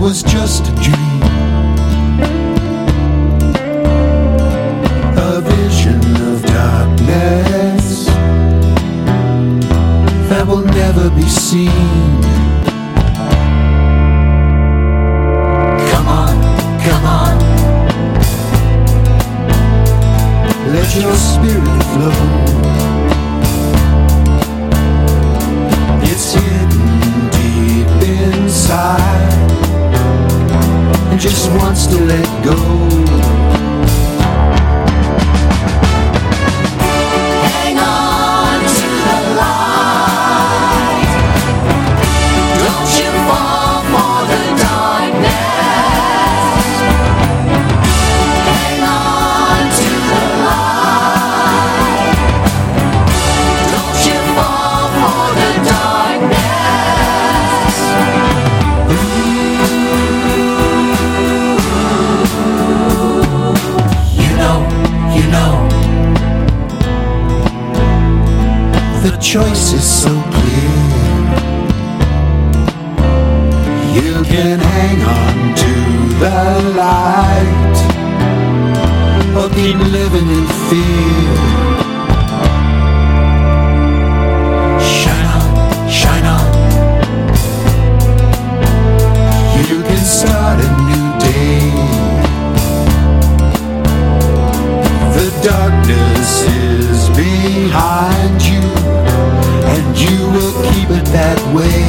was just a dream, a vision of darkness that will never be seen. Come on, come on, let your spirit flow. It's hidden deep inside and just wants to let go. Hang on to the light. Don't you fall for the darkness. Hang on to the light. Don't you fall for the darkness. You know, the choice is so clear. You can hang on to the light or keep living in fear. Shine on, shine on. You can start a new day. The darkness is behind you, and you will keep it that way.